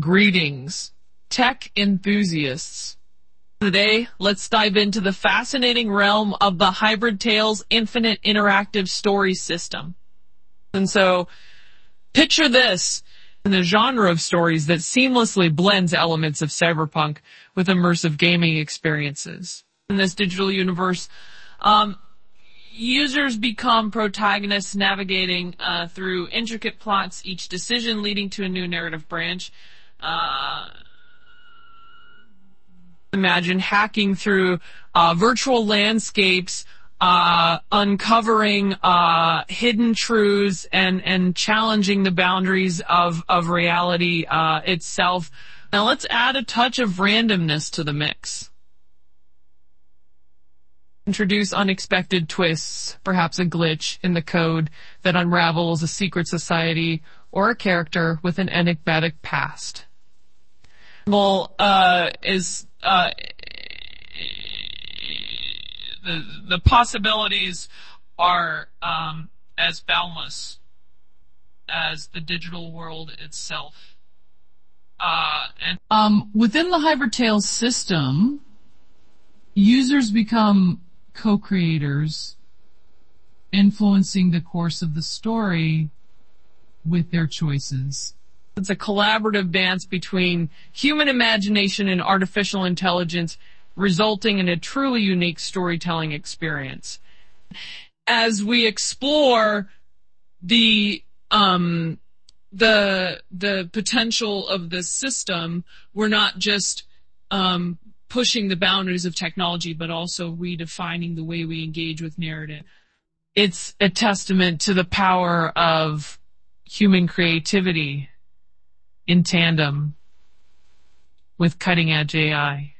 Greetings, tech enthusiasts. Today, let's dive into the fascinating realm of the Hybrid Tales Infinite Interactive Story System. And so, picture this in the genre of stories that seamlessly blends elements of cyberpunk with immersive gaming experiences. In this digital universe, users become protagonists navigating through intricate plots, each decision leading to a new narrative branch. Imagine hacking through virtual landscapes, uncovering hidden truths and challenging the boundaries of reality itself. Now let's add a touch of randomness to the mix. Introduce unexpected twists, perhaps a glitch in the code that unravels a secret society or a character with an enigmatic past. The possibilities are as boundless as the digital world itself. Within the Hybrid Tales system, users become co-creators, influencing the course of the story with their choices. It's a collaborative dance between human imagination and artificial intelligence, resulting in a truly unique storytelling experience. As we explore the potential of this system, we're not just pushing the boundaries of technology, but also redefining the way we engage with narrative. It's a testament to the power of human creativity in tandem with cutting-edge AI.